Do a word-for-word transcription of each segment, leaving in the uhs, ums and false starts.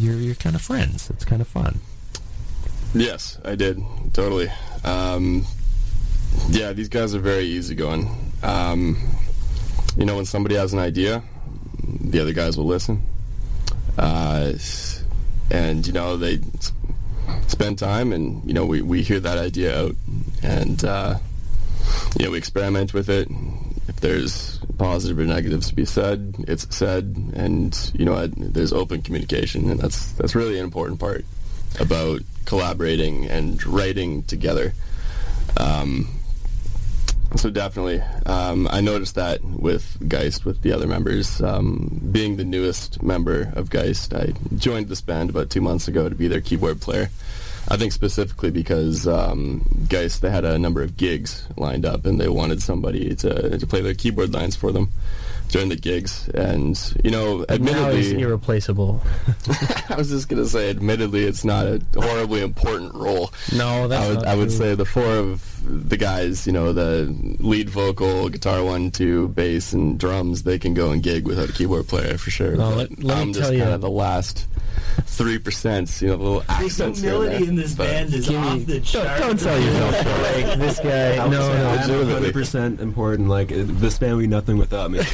you're you're kind of friends. It's kind of fun. Yes, I did. Totally. Um, yeah, these guys are very easygoing. Um, you know, when somebody has an idea, the other guys will listen. Uh, and, you know, they s- spend time, and, you know, we, we hear that idea out. And, uh, you know, we experiment with it. If there's positive or negatives to be said, it's said. And, you know, I, there's open communication, and that's that's really an important part about collaborating and writing together. Um, so definitely, um, I noticed that with Geist, with the other members. Um, being the newest member of Geist, I joined this band about two months ago to be their keyboard player. I think specifically because um, Geist, they had a number of gigs lined up, and they wanted somebody to to play their keyboard lines for them during the gigs. And, you know, admittedly... Now he's irreplaceable. I was just going to say, admittedly, it's not a horribly important role. No, that's I would, not I would true. say the four of the guys, you know, the lead vocal, guitar one, two, bass, and drums, they can go and gig without a keyboard player for sure. No, But let- let me I'm just tell you- kind of the last three percent, you know, the little The accents here and humility there. in this But- band is Give me- off the don't, charts. don't tell yourself that. Like, this guy, I would no, say no. I'm legitimately. one hundred percent important. Like, uh, this band would be nothing without me.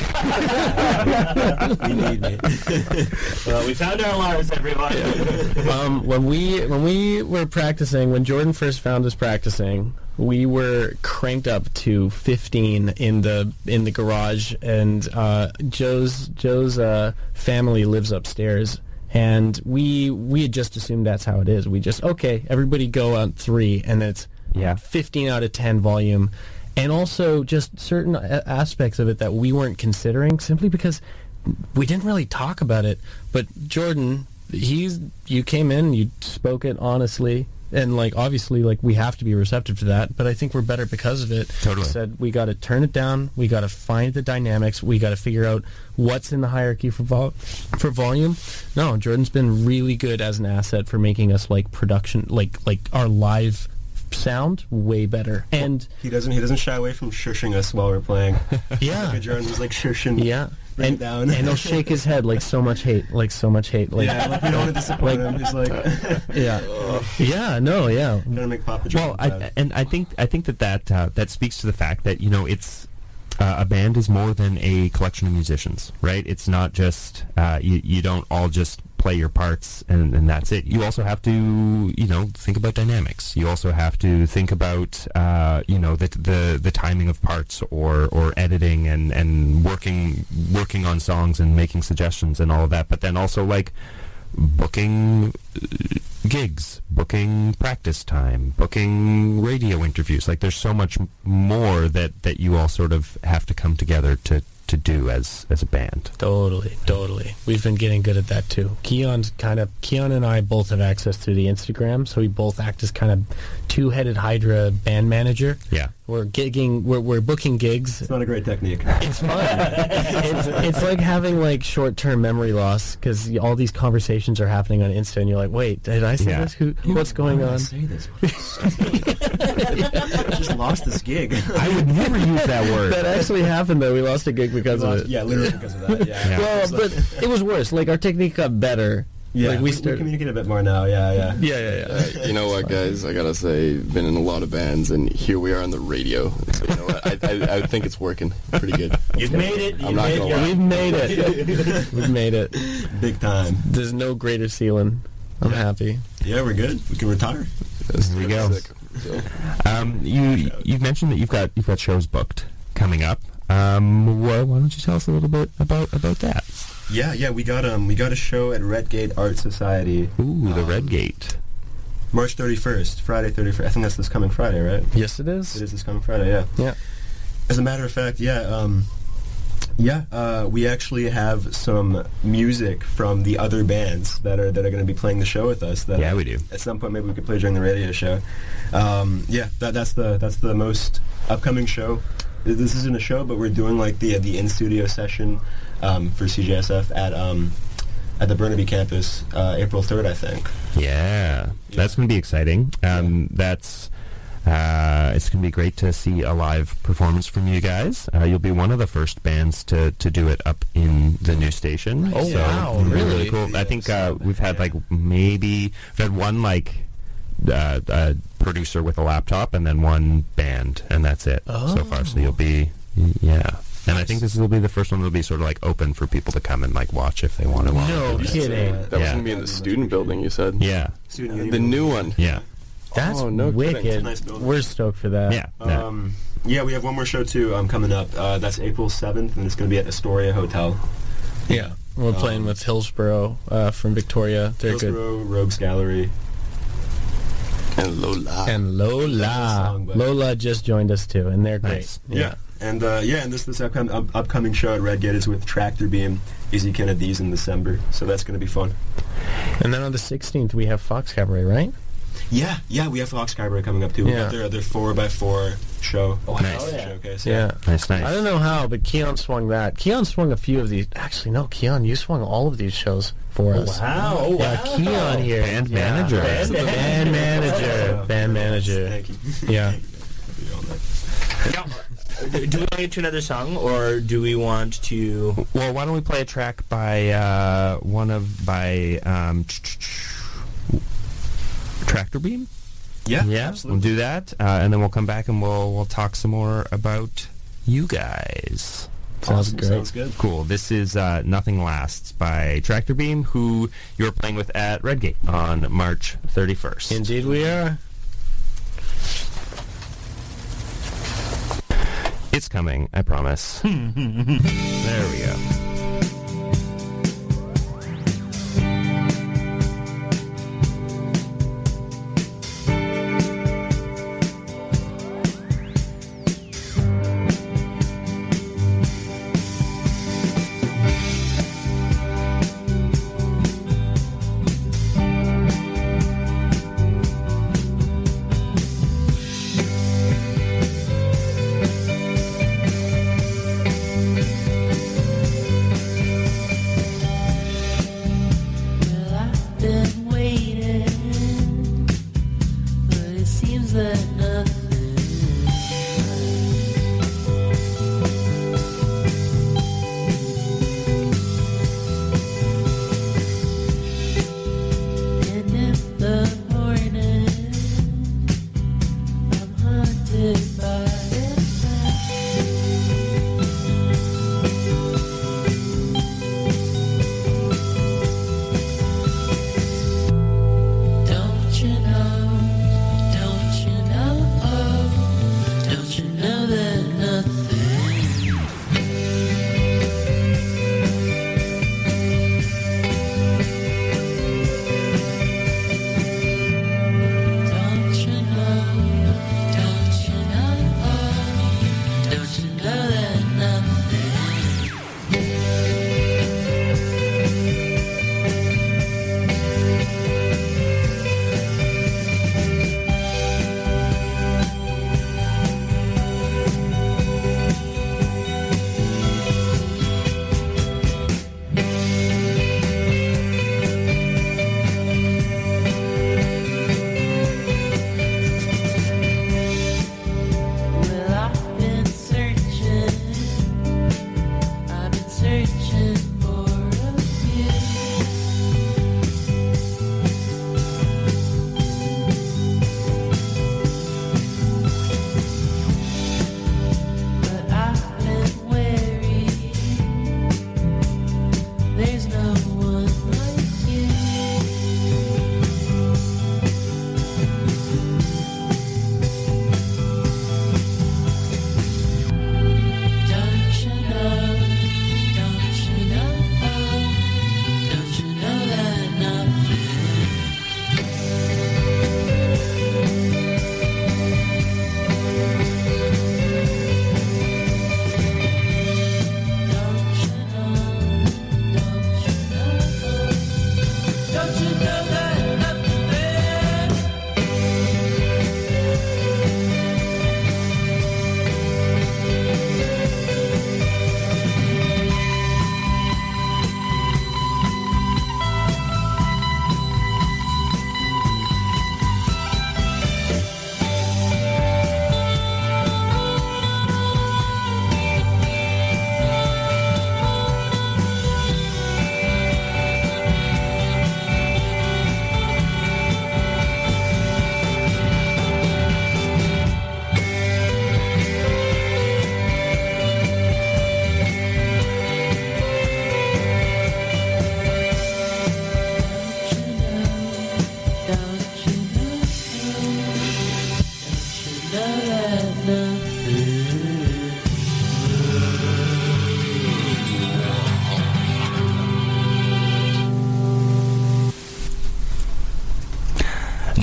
You need me. Well, we found our Lars, everyone. Um, when we when we were practicing, when Jordan first found us practicing, we were cranked up to fifteen in the in the garage, and uh, Joe's Joe's uh, family lives upstairs, and we we had just assumed that's how it is. We just okay, everybody go on three, and it's Yeah. fifteen out of ten volume, and also just certain a- aspects of it that we weren't considering simply because we didn't really talk about it. But Jordan, he's you came in, you spoke it honestly, and like obviously like we have to be receptive to that, but I think we're better because of it. Totally. Said we got to turn it down, we got to find the dynamics, we got to figure out what's in the hierarchy for vol- for volume. No, Jordan's been really good as an asset for making us like production like like our live sound way better. And He doesn't. He doesn't shy away from shushing us while we're playing. yeah. Like Jordan was like shushing. Yeah. Bring and, it down. and he'll shake his head like so much hate, like so much hate. Like, Yeah, like we don't want to disappoint him. He's like, yeah, yeah, no, yeah. trying to make Papa Well, Jordan I, proud. and I think I think that that uh, that speaks to the fact that you know it's uh, a band is more than a collection of musicians, right? It's not just uh, you you don't all just play your parts and, and that's it. You also have to you know think about dynamics. You also have to think about uh, you know the, the the timing of parts or or editing and and working working on songs and making suggestions and all of that. But then also like booking uh, gigs, booking practice time, booking radio interviews. Like there's so much m- more that, that you all sort of have to come together to, to do as as a band. Totally, totally. We've been getting good at that too. Keon's kind of Keon and I both have access through the Instagram, so we both act as kind of two-headed Hydra band manager. Yeah. We're gigging, we're we're booking gigs. It's not a great technique. It's fun. it's, it's like having like short-term memory loss because all these conversations are happening on Insta, and you're like, wait, did I say Yeah. this? Who? What's going Why did I on? say this? I just lost this gig. I would never use that word. That actually happened though. We lost a gig because of it. Yeah, literally because of that. Yeah. Yeah. Well, It's like- but it was worse. Like our technique got better. yeah, like, we we, we started- communicate a bit more now. Yeah, yeah. Yeah, yeah, yeah. Uh, you know what, guys? I gotta say, been in a lot of bands, and here we are on the radio. So you know what? I, I, I think it's working pretty good. You've made it. I'm You've not made gonna your lie. We've made it. We've made it. Big time. There's no greater ceiling. I'm happy. Yeah, we're good. We can retire. That's There you pretty go. sick. So, Um, you you've mentioned that you've got you've got shows booked coming up. Um, why, why don't you tell us a little bit about about that? Yeah, yeah. We got um, we got a show at Redgate Art Society. Ooh, the Um, Red Gate. March thirty-first, Friday thirty-first. I think that's this coming Friday, right? Yes, it It is. is this coming Friday. Yeah. Yeah. As a matter of fact, yeah, um, yeah, uh, we actually have some music from the other bands that are that are going to be playing the show with us. That Yeah, we do. At some point, maybe we could play during the radio show. Um, yeah, that, that's the that's the most upcoming show. This isn't a show, but we're doing like the the in studio session um, for C J S F at um, at the Burnaby campus, uh, April third, I think. Yeah, that's going to be exciting. Um, That's Uh, it's going to be great to see a live performance from you guys. Uh, you'll be one of the first bands to, to do it up in the new station. Oh, so, wow, really, really? cool. Yeah, I think uh, so, we've had yeah. like maybe we've had one like uh, uh, producer with a laptop and then one band, and that's it so far. So you'll be yeah. And I think this will be the first one that'll be sort of like open for people to come and like watch if they want to. No That's, kidding. uh, That was Yeah. going to be in the student building, you said? Yeah, Student The Union. new one. yeah, That's Oh, no kidding. wicked. It's a nice building. We're stoked for that. yeah. yeah. Um, yeah, we have one more show too um, coming up. Uh, that's April seventh, and it's going to be at Astoria Hotel. Yeah. We're Um, playing with Hillsborough uh, from Victoria. They're good. Hillsborough, Rogues Gallery. And Lola. And Lola. song, but- Lola just joined us too, and they're great. Nice. Yeah. And uh, yeah, and this this upcoming, up, upcoming show at Redgate is with Tractor Beam, Easy Kennedys in December. So that's going to be fun. And then on the sixteenth, we have Fox Cabaret, right? Yeah, yeah, we have Fox Cabaret coming up too. We Yeah. got their their four by four show. Oh, Nice. nice. Oh, yeah. Showcase. Yeah. Nice, nice. I don't know how, but Keon swung that. Keon swung a few of these. Actually, no, Keon, you swung all of these shows for us. Wow. Oh, Yeah, wow. Keon here. Band Yeah. manager. Band, band manager. Band manager. Thank you. Yeah. Thank you. I'll be on that. Now, do do we want to get to another song, or do we want to... Well, why don't we play a track by uh, one of by um, Tractor Beam? Yeah, Yeah, absolutely. we'll do that, uh, and then we'll come back and we'll we'll talk some more about you guys. Sounds Awesome. great. Sounds good. Cool. This is uh, Nothing Lasts by Tractor Beam, who you're playing with at Redgate on March thirty-first. Indeed we are. It's coming, I promise. There we go.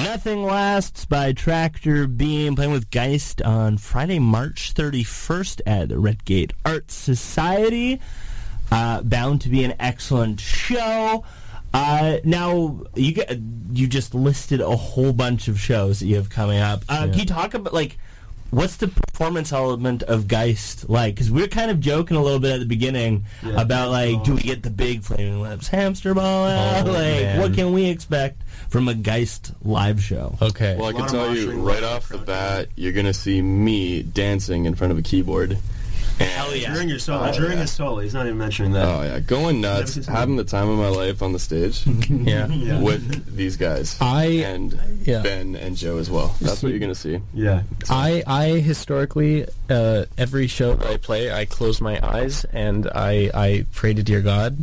Nothing Lasts by Tractor Beam, playing with Geist on Friday, March thirty-first at the Redgate Art Society. Uh, bound to be an excellent show. Uh, now, you get, you just listed a whole bunch of shows that you have coming up. Uh, Yeah. Can you talk about, like, what's the performance element of Geist like? Because we were kind of joking a little bit at the beginning Yeah. about, like, Oh. do we get the big Flaming Lips hamster ball out? Oh, like, man. what can we expect from a Geist live show? Okay. Well, I A can lot of tell you moshing, right lot of off the crowd bat, you're gonna see me dancing in front of a keyboard. And Hell yeah. During your solo, Oh, during yeah. his solo, he's not even mentioning that. Oh yeah, going nuts, Never seen having the time of my life on the stage yeah. Yeah. with these guys I and yeah. Ben and Joe as well. That's what you're gonna see. Yeah. I I historically uh, every show that I play, I close my eyes and I I pray to dear God.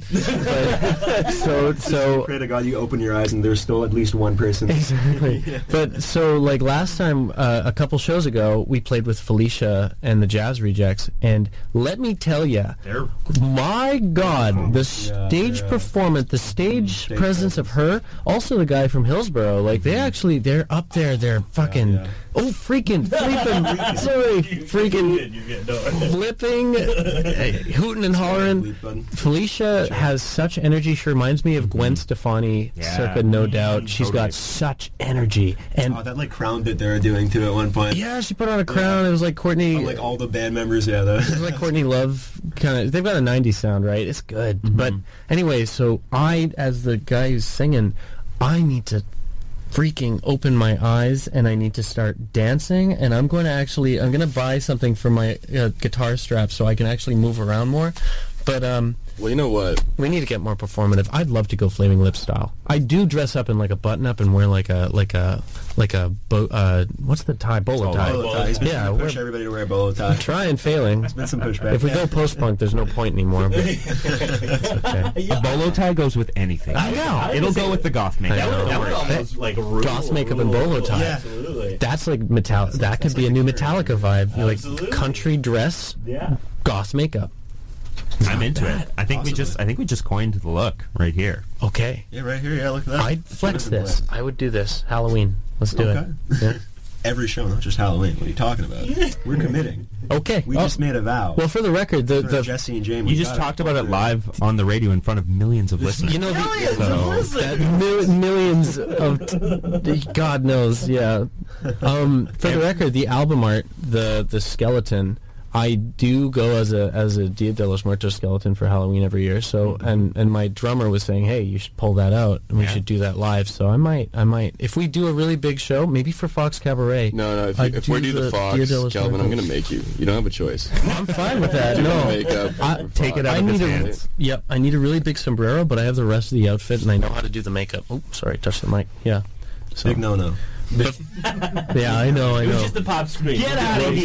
But, so so Pray to God you open your eyes and there's still at least one person. exactly. But so like last time, uh, a couple shows ago, we played with Felicia and the Jazz Rejects, and let me tell you, my God, the stage yeah. performance, the stage Stage presence of her, also the guy from Hillsborough, like they actually they're up there, they're fucking yeah. oh freaking flipping, sorry, freaking flipping, uh, hooting and hollering. Bleep button. Felicia has such energy. She reminds me of Gwen Stefani, Yeah. circa No Doubt. She's Totally. got such energy. And Oh, that like crown bit they were doing too at one point. yeah, she put on a crown. It was like Courtney. Oh, like all the band members, yeah. The It's like Courtney Love kind of. They've got a nineties sound, right? It's good. But anyway, so I, as the guy who's singing, I need to freaking open my eyes and I need to start dancing. And I'm going to actually, I'm going to buy something for my uh, guitar strap so I can actually move around more. But um, Well, you know what? we need to get more performative. I'd love to go Flaming Lips style. I do dress up in like a button up and wear like a like a like a bo- uh what's the tie bolo tie. bolo tie. He's been Yeah, trying to push we're- everybody to wear a bolo tie. Trying failing. Been some pushback. If we Yeah. go post punk, there's no point anymore. But it's okay. A bolo tie goes with anything. I know. It'll go with the goth makeup. I know. That would almost like rule. Goth makeup and bolo tie. Yeah. Absolutely. That's like metal. That could be a new Metallica vibe. You're like Absolutely. country dress, Yeah. goth makeup. I'm into it. I think we Possibly. just I think we just coined the look right here. Okay, Yeah, right here. Yeah, look at that. I'd flex Citizen this. Blast. I would do this. Halloween. Let's do Okay. it. Yeah. Every show, not just Halloween. What are you talking about? We're committing. Okay. We Oh, just made a vow. well, for the record, the for the Jesse and Jamie. You we just gotta talked about it follow live on the radio in front of millions of listeners. you know the, Millions so, that mil- millions of t- God knows, yeah. Um, for the record, the album art, the the skeleton, I do go as a as a Dia de los Muertos skeleton for Halloween every year. So and and my drummer was saying, hey, you should pull that out and we Yeah. should do that live. So I might I might if we do a really big show, maybe for Fox Cabaret. No, no. If, I you, if we do do the the Fox, Dia de los Calvin, I'm Muertos. gonna make you. You don't have a choice. I'm fine with that. No. Makeup. I- for take it Fox. out I of his need a hands. yep. I need a really big sombrero, but I have the rest of the outfit, and I know how to do the makeup. Oh, sorry, touch the mic. Yeah, so Big no no. yeah, I know, I It was know. just the pop screen. Get out of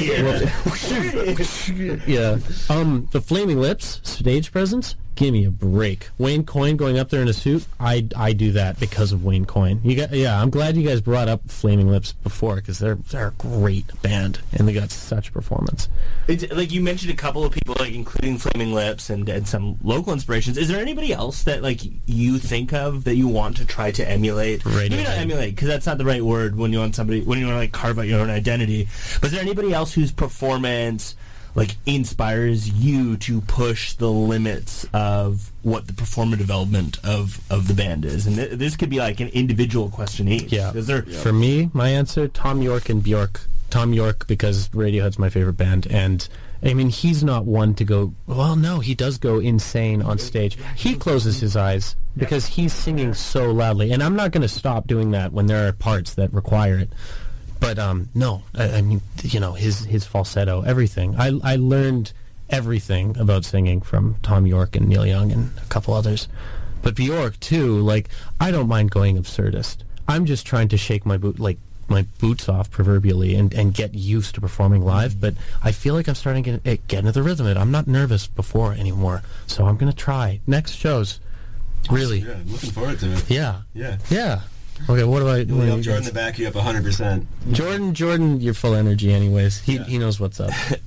here! Yeah, um, the Flaming Lips stage presence. Give me a break. Wayne Coyne going up there in a suit. I, I do that because of Wayne Coyne. You got yeah. I'm glad you guys brought up Flaming Lips before because they're they're a great band and they got such performance. It's, like you mentioned a couple of people, like including Flaming Lips and, and some local inspirations. Is there anybody else that like you think of that you want to try to emulate? Maybe not Radiohead. emulate because that's not the right word when you want somebody when you want to like carve out your own identity. But is there anybody else whose performance like inspires you to push the limits of what the performer development of, of the band is? And th- this could be like an individual question each. Yeah. Is there? For me, my answer, Tom York and Bjork. Tom York because Radiohead's my favorite band, and I mean he's not one to go. Well, no, he does go insane on stage. He closes his eyes because he's singing so loudly, and I'm not going to stop doing that when there are parts that require it. But um, no, I, I mean you know his his falsetto, everything. I I learned everything about singing from Tom York and Neil Young and a couple others. But Bjork too, like I don't mind going absurdist. I'm just trying to shake my boot like. my boots off proverbially and, and get used to performing live, but I feel like I'm starting to get, get into the rhythm of it. I'm not nervous before anymore, so I'm going to try. Next shows. Really? Yeah, I'm looking forward to it. Yeah. Yeah. Yeah. Okay, what do I... You'll what do help you Jordan guys- to back you up one hundred percent. Jordan, Jordan, you're full energy anyways. He Yeah. he knows what's up.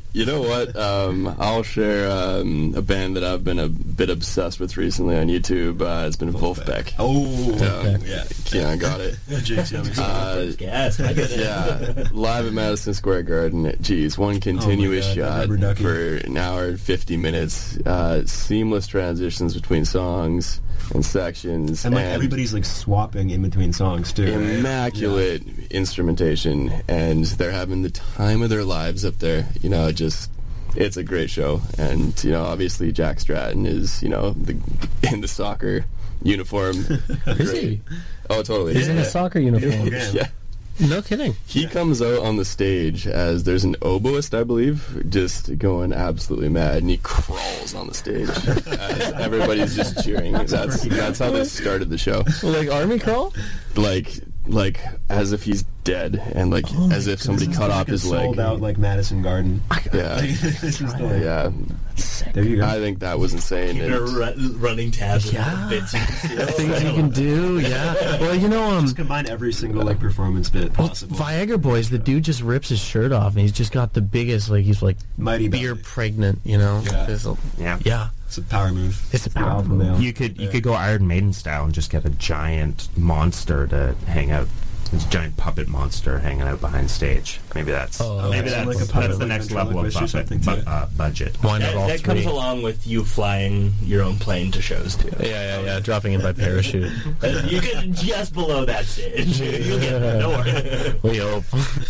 You know what? Um, I'll share um, a band that I've been a bit obsessed with recently on YouTube. Uh, it's been Wolfpack. Oh, Yeah, yeah. Keon got it. Jake's yummy. Uh, Yes, I get it. yeah, live at Madison Square Garden. Geez, one continuous God, that shot rubber ducky. for an hour and fifty minutes. Uh, seamless transitions between songs and sections, and like everybody's like swapping in between songs too. right? immaculate instrumentation, and they're having the time of their lives up there. You know, just it's a great show, and you know, obviously Jack Stratton is you know the in the soccer uniform. Is he? Oh, totally. He's in yeah. a soccer uniform. Yeah. Yeah. No kidding. He comes out on the stage as there's an oboist, I believe, just going absolutely mad, and he crawls on the stage as everybody's just cheering. That's that's how they started the show. Like army crawl? Like like as if he's dead, and like Oh as if somebody cut off his leg. Sold out like Madison Garden. Yeah, This is the- yeah. There you go. I think that was insane. You're And ru- running tabs. Yeah. With bits you can see. Things you can do, yeah. Well, you know, um, Just combine every single like performance bit well, possible. Viagra Boys, the dude just rips his shirt off, and he's just got the biggest, like, he's like Mighty beer belly. pregnant, you know? Yeah. It's a- Yeah. yeah. It's a power move. It's a the power alpha move. male. You could you Yeah. could go Iron Maiden style and just get a giant monster to hang out. This giant puppet monster hanging out behind stage. Maybe that's Oh, maybe okay. that's, Like a that's puppet, the like next level of ventriloquist or puppet, something, bu- too. uh, budget. Why not That, all that three? comes along with you flying your own plane to shows too. Yeah, yeah, yeah. Dropping in by parachute. Uh, you get just below that stage. You'll get there. Don't worry. We hope.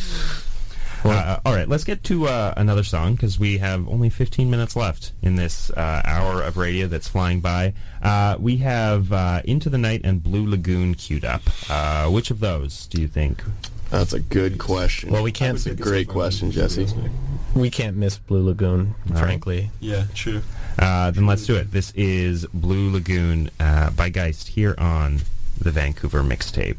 Uh, all right, let's get to uh, another song because we have only fifteen minutes left in this uh, hour of radio that's flying by. Uh, we have uh, Into the Night and Blue Lagoon queued up. Uh, which of those do you think? that's a good question. Well, we can't. That's a great question, Jesse. We can't miss Blue Lagoon, right. frankly. Yeah, true. Uh, then let's do it. This is Blue Lagoon uh, by Geist here on the Vancouver Mixtape.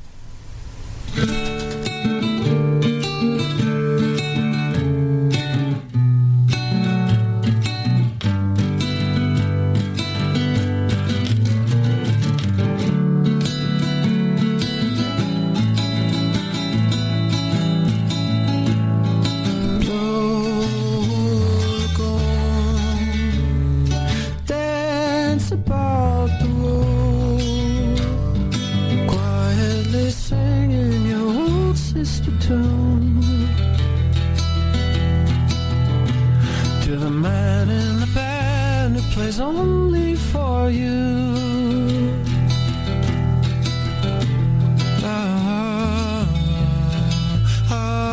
Dance about the road, quietly singing your old sister tune. To the man in the band who plays only for you. Ah, ah,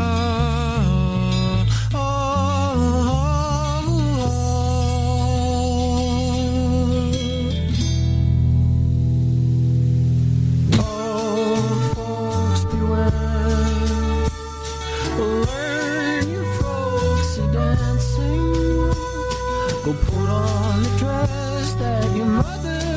ah, Old folks beware, learn your folksy dancing. Go put on the dress that your mother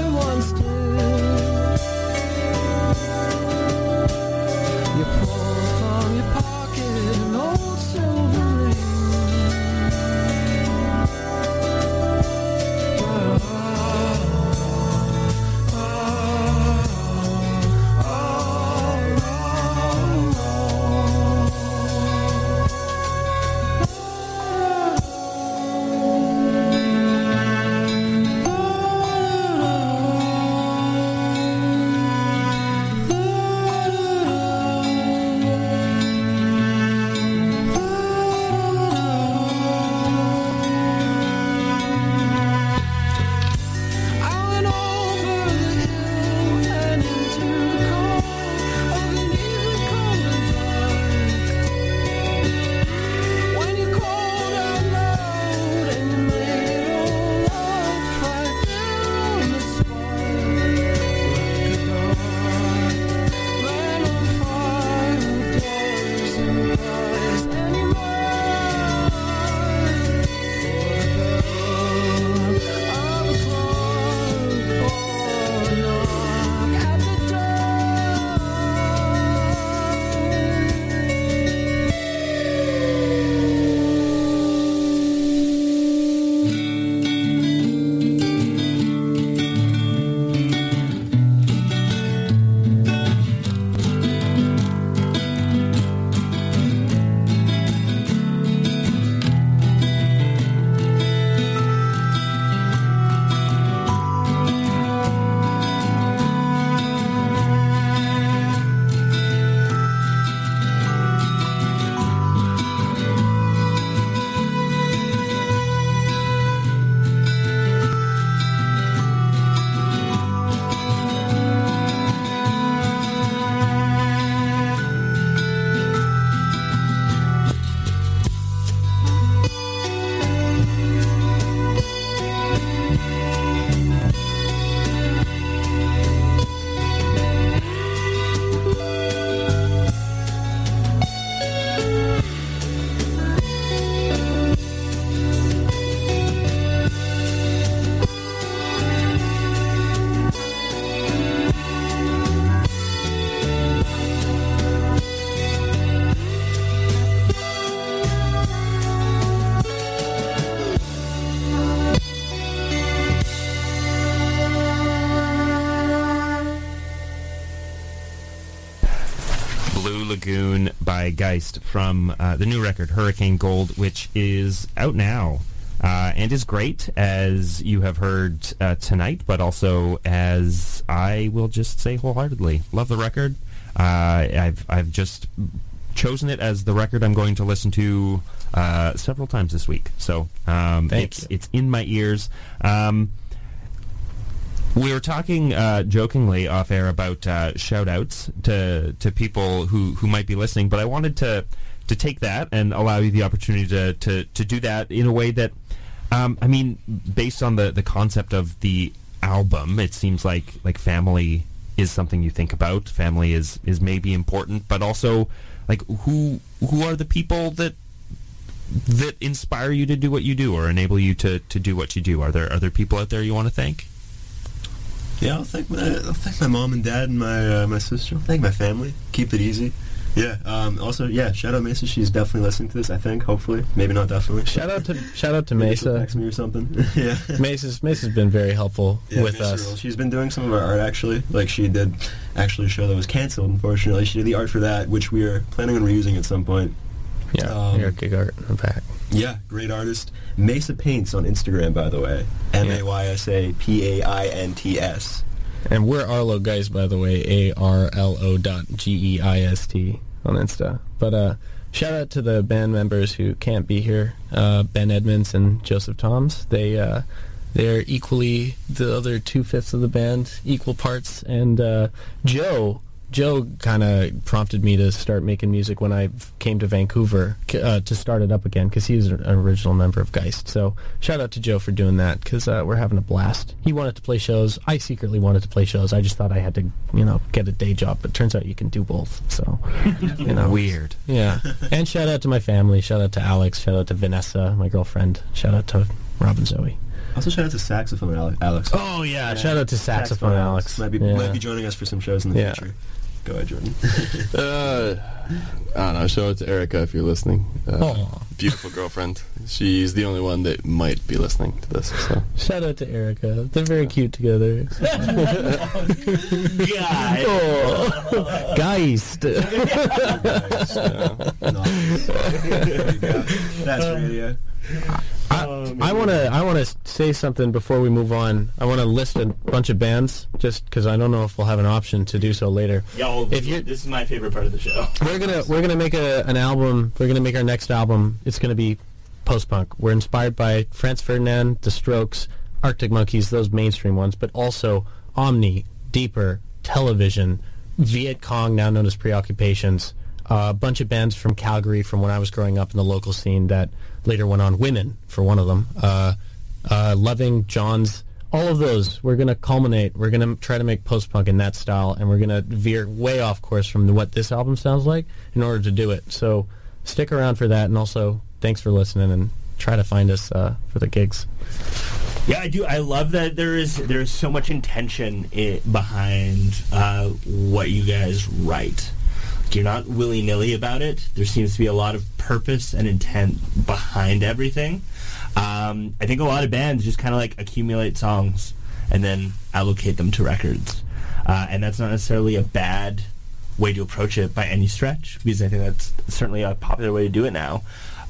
Blue Lagoon by Geist from uh, the new record, Hurricane Gold, which is out now uh, and is great, as you have heard uh, tonight, but also as I will just say wholeheartedly. Love the record. Uh, I've, I've just chosen it as the record I'm going to listen to uh, several times this week. So um, Thank it's, you. it's in my ears. Um, We were talking uh, jokingly off air about uh, shout-outs to to people who, who might be listening, but I wanted to to take that and allow you the opportunity to, to, to do that in a way that, um, I mean, based on the, the concept of the album, it seems like like family is something you think about. Family is, is maybe important, but also like who who are the people that that inspire you to do what you do or enable you to, to do what you do? Are there are there people out there you want to thank? Yeah, I'll thank my I'll thank my mom and dad and my uh, my sister. I'll thank my family. Keep it easy. Yeah. Um, also, yeah. Shout out Mesa. She's definitely listening to this. I think. Hopefully, maybe not. Definitely. Shout out to shout out to Maybe she'll Mesa. text me or something. yeah. Mesa's Mesa's been very helpful Yeah, with Mesa us. rules. She's been doing some of our art actually. Like she did actually a show that was canceled. Unfortunately, she did the art for that, which we are planning on reusing at some point. Yeah, Um, your gig art in the back. Yeah, great artist. Mesa Paints on Instagram, by the way. M A Y S A P A I N T S. And we're Arlo Geist, by the way, A R L O dot G E I S T on Insta. But uh, shout out to the band members who can't be here, uh, Ben Edmonds and Joseph Toms. They, uh, they're equally the other two-fifths of the band, equal parts. And uh, Joe... Joe kind of prompted me to start making music when I came to Vancouver uh, to start it up again because he was an original member of Geist. So shout out to Joe for doing that because uh, we're having a blast. He wanted to play shows. I secretly wanted to play shows. I just thought I had to, you know, get a day job. But it turns out you can do both. So, you know. Weird. Yeah. And shout out to my family. Shout out to Alex. Shout out to Vanessa, my girlfriend. Shout out to Rob and Zoe. Also, shout out to Saxophone Ale- Alex. Oh, yeah. Shout out to Saxophone, Alex. Might be Yeah. might be joining us for some shows in the Yeah. future. Go ahead, Jordan. Uh, I don't know. Shout out to Erica if you're listening. Uh, Aw. beautiful girlfriend. She's the only one that might be listening to this. So. Shout out to Erica. They're very cute together. God. Oh. Geist. Nice. Uh, nice. There you go. That's radio. I, I want to I want to say something before we move on. I want to list a bunch of bands just because I don't know if we'll have an option to do so later. Yo, If you're- this is my favorite part of the show. We're gonna we're gonna make a, an album. We're gonna make our next album. It's gonna be post punk. We're inspired by Franz Ferdinand, The Strokes, Arctic Monkeys, those mainstream ones, but also Omni, Deeper, Television, Viet Cong, now known as Preoccupations, uh, a bunch of bands from Calgary from when I was growing up in the local scene that later went on. Women, for one of them. Uh, uh, Loving, Johns, all of those. We're going to culminate. We're going to try to make post-punk in that style, and we're going to veer way off course from what this album sounds like in order to do it. So stick around for that, and also thanks for listening, and try to find us uh, for the gigs. Yeah, I do. I love that there is there is so much intention I- behind uh, what you guys write. You're not willy-nilly about it. There seems to be a lot of purpose and intent behind everything. Um, I think a lot of bands just kind of like accumulate songs and then allocate them to records. Uh, and that's not necessarily a bad way to approach it by any stretch, because I think that's certainly a popular way to do it now.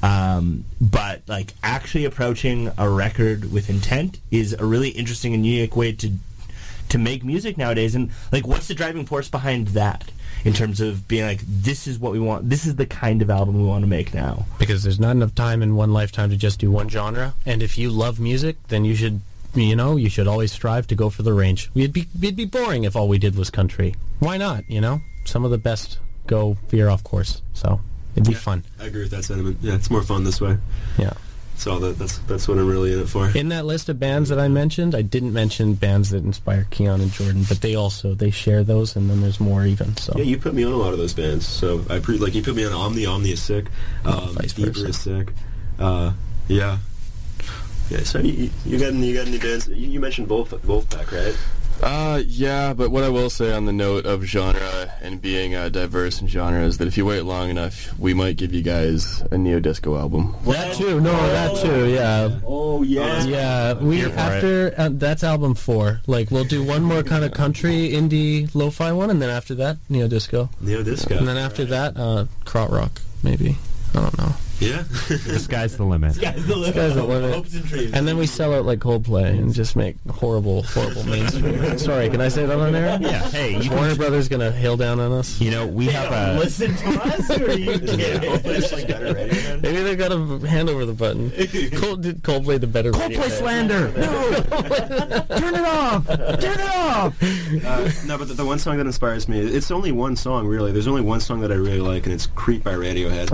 Um, but like actually approaching a record with intent is a really interesting and unique way to to make music nowadays. And like, what's the driving force behind that? In terms of being like, this is what we want, this is the kind of album we want to make now. Because there's not enough time in one lifetime to just do one genre. And if you love music, then you should, you know, you should always strive to go for the range. It'd be, it'd be boring if all we did was country. Why not, you know? Some of the best go veer off course. So it'd be Yeah, fun. I agree with that sentiment. Yeah, it's more fun this way. Yeah. So that, that's that's what I'm really in it for. In that list of bands that I mentioned, I didn't mention bands that inspire Keon and Jordan, but they also, they share those, and then there's more even. So Yeah, you put me on a lot of those bands. So I pre- like you put me on Omni. Omni is sick. Um, Vice Deeper versa. is sick. Uh, yeah. Yeah. So you, you got any, you got any bands? You, you mentioned Wolf Wolfpack, right? Uh, yeah, but what I will say on the note of genre and being uh, diverse in genre is that if you wait long enough, we might give you guys a neo-disco album. That too, no, that too, yeah. Oh, yeah. Yeah, we, Here for after, uh, that's album four. Like, we'll do one more kind of country, indie, lo-fi one, and then after that, neo-disco. Neo-disco. And then after that, uh, krautrock, maybe. I don't know. Yeah. The sky's the limit. Sky's the limit. Sky's the limit. Hopes and dreams. And then we sell out like Coldplay and just make horrible, horrible mainstream. Sorry, can I say that on air? Yeah, hey, you Warner can, Brothers gonna hail down on us? you know, we have a... Listen to us, or are you It's like better radio. Maybe they got a hand over the button. Cold, did Coldplay the better radio Coldplay head? slander! No! Turn it off! Turn it off! Uh, no, but the, the one song that inspires me, it's only one song, really. There's only one song that I really like, and it's Creep by Radiohead.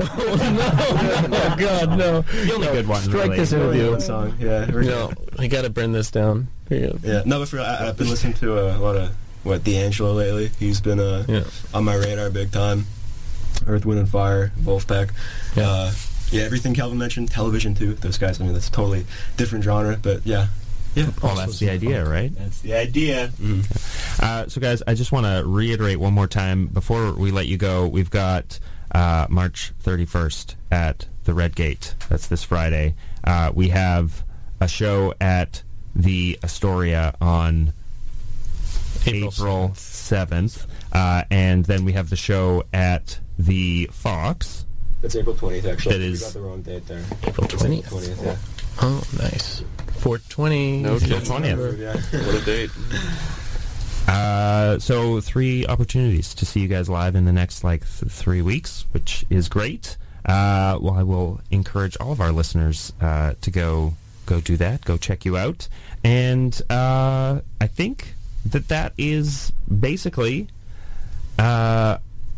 Oh God, no! The only good one, Strike really. this Only interview. one song, yeah. No, I gotta burn this down. Here you go. Yeah, no, but for real, I, I've been listening to uh, a lot of, what, D'Angelo lately. He's been uh, Yeah. on my radar big time. Earth, Wind and Fire, Wolfpack. Yeah. Uh, yeah, everything Calvin mentioned, television too. Those guys, I mean, that's a totally different genre, but yeah. Yeah. Well, that's the idea, right? That's the idea. Uh, so, guys, I just want to reiterate one more time before we let you go. We've got uh, March thirty-first at the Red Gate. That's this Friday. Uh, we have a show at the Astoria on April April seventh, uh, and then we have the show at the Fox. That's April twentieth, actually. That You is- got the wrong date there. April It's twentieth. April twentieth, yeah. Oh, nice. four twenty. No April kidding. twentieth. Yeah. What a date. Uh, so three opportunities to see you guys live in the next like th- three weeks, which is great. Uh, well, I will encourage all of our listeners uh, to go go do that. Go check you out, and uh, I think that that is basically. Uh,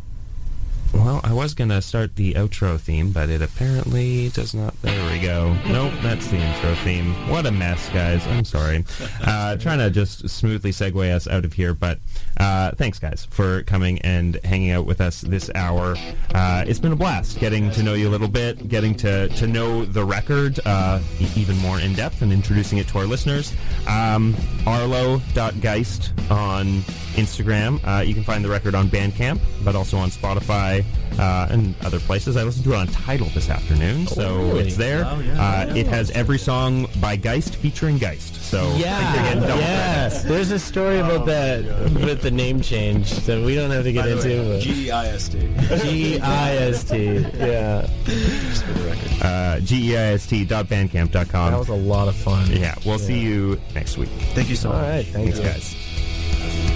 well, I was going to start the outro theme, but it apparently does not. There we go. Nope, that's the intro theme. What a mess, guys. I'm sorry. Uh, trying to just smoothly segue us out of here, but uh, thanks, guys, for coming and hanging out with us this hour. Uh, it's been a blast getting to know you a little bit, getting to, to know the record uh, e- even more in depth and introducing it to our listeners. Um, arlo dot geist on Instagram. Uh, you can find the record on Bandcamp, but also on Spotify uh, and other places. I listened to it on Tidal this afternoon, so really? it's there. Oh, yeah. uh, it has every song by Geist featuring Geist. So I think you're Yeah, getting double yeah. credits. There's a story about that with the name change that we don't have to get By the into. way, G E I S T. G I S T. Yeah, Just for the record. Uh, G E I S T dot bandcamp dot com. that was a lot of fun. Yeah, we'll see you next week. Thank you so All much. right, thanks, Thanks, guys.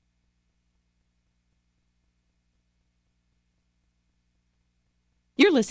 You're listening